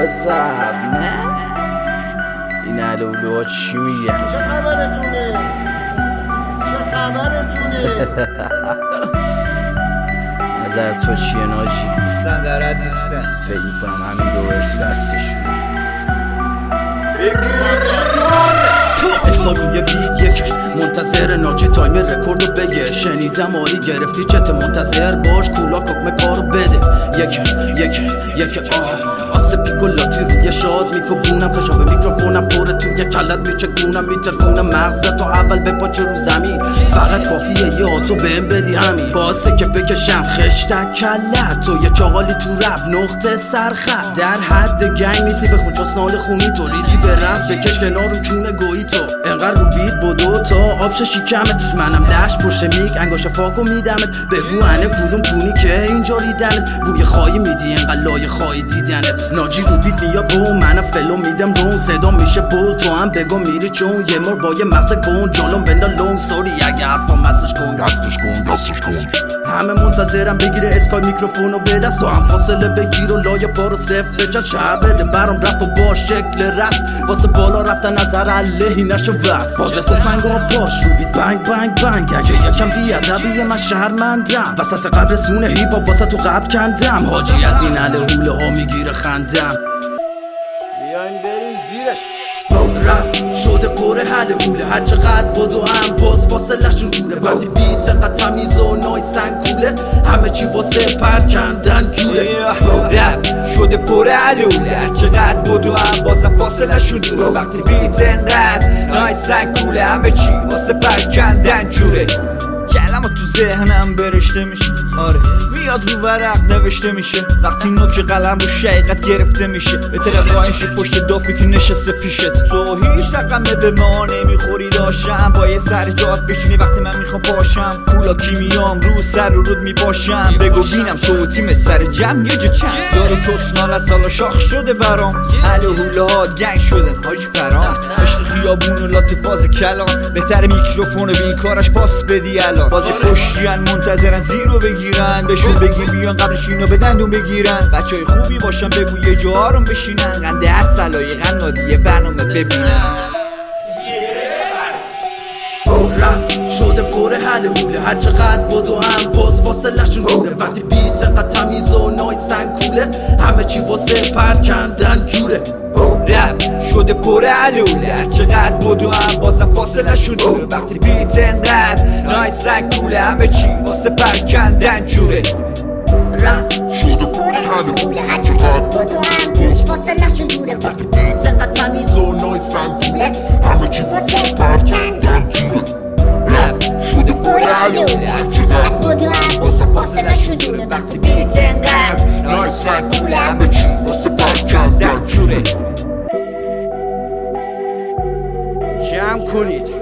واسب نه این علولوها چی میگن؟ چه خبرتونه؟ نظر تو چیه ناجی؟ سندرد نیستن فکر میکنم همین دو ورس بستشونه استا روی بیت یکش منتظر ناجی تایم رکوردو بگه شنیدم آری گرفتی چت منتظر باش کولا ککمه کارو بده یک آسه پیکولاتی روی شاد میکوبونم خشاب میکروفونم پره توی کلت میچگونم میترکونم مغزتو اول بپاچه رو زمین فقط کافیه یه آتو بهم بدی همین باسه که بکشم خشتک کلت تو یه چاقالی تو رب نقطه سرخط در حد گنگ نیستی بخون چسنال خونی تو ریدی به رفت بکش کنار رو چونه گویی تو انقدر رو بیت بدو تا آبش شیکمت منم لش پشت میک انگاش فاکو میدمت بگو انه کدوم کونی که اینجا ریدنت بوی خواهی میدی انقدر لای خواهی دیدنت ناجی رو بیت بیا بو منم فلو میدم رون صدا میشه بو تو هم بگو میری چون یه مار با یه مغز کن جالون بندا لون سوری اگه حرفم مسش کن همه منتظرم بگیره اسکای میکروفونو به دست و هم فاصله بگیر و لای پا رو صفر بچن شهر بده برام رپ و با شکل رپ واسه بالا رفتن نظر علیهی نشو وست بازه تو فنگا باش رو بیت بنگ اگه یکم بیادبیه من شهرمندم وسط قبر سونه هیپ هاپ واسه تو قبر کندم حاجی از این هله ها میگیره خندم بیاین بریم زیرش رپ شده پر هله هر چقدر بدو هم باز فاصله شون دوره وقتی بیت قد تمیز و نایسن کوله همه چی واسه پر کندن جوره رپ شده پر هله هر چقدر بدو هم بازم فاصله شون دوره وقتی بیت انقدر نایسن کوله همه چی واسه پر کندن جوره کلمات تو ذهنم برشته میشه آره میاد رو ورق نوشته میشه وقتی نوک قلم رو شقیقت گرفته میشه به طرف راینشی پشت دافی که نشسته پیشت تو هیچ رقمه به ما نمیخوری داشتم با یه سر جات بشینی وقتی من میخوام پاشم پولا کیمیام رو سر رو رود میپاشم بگو بینم تو تیمت سر جمع یه جا چند داره کسنال از سالا شاخ شده برام هله هوله ها گنگ شدن حاج فرام عشق خیابون و لاتی فاز کلان بهتر میکروفون به این کارش پاس بدی الان بازی کشتیان منتظرن زیرو بگیرن بهشون بگی بیان قبلش اینو به دندون بگیرن بچهای خوبی باشن بگو یه جا آروم بشینن قنده اصلای قنادی یه برنامه ببینن رپ شده پر هله هر چقدر بدو هم باز فاصله شون دوره وقتی بیت قد تمیز و نایسن کوله همه چی واسه پر کندن جوره رپ شده پر هله هر چقدر بدو هم بازم فاصله شون دوره وقتی بیت انقدر نایسن کوله همه چی واسه پر کندن جوره رپ شده پر هله هر چقدر بدو هم باز فاصله شون دوره وقتی بیت قد تمیز و نایسن کوله همه چی واسه پر کندن جوره شده پر هله هر چقدر بدو هم بازم فاصله شون دوره وقتی بیت انقدر نایسن کوله همه چی واسه پر کندن جوره جمع کنید